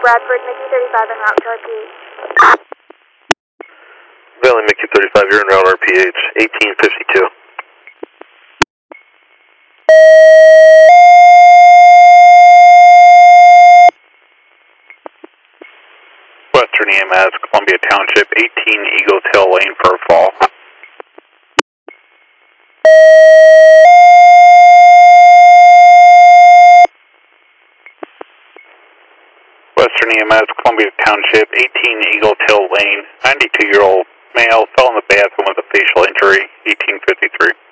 Bradford, Mickey 35 en route to RPH. Valley Mickey 35, you're en route RPH, 1852. Western EMS, Columbia Township, 18 Eagle Tail Lane for a fall. Western EMS, Columbia Township, 18 Eagle Tail Lane, 92-year-old male, fell in the bathroom with a facial injury, 1853.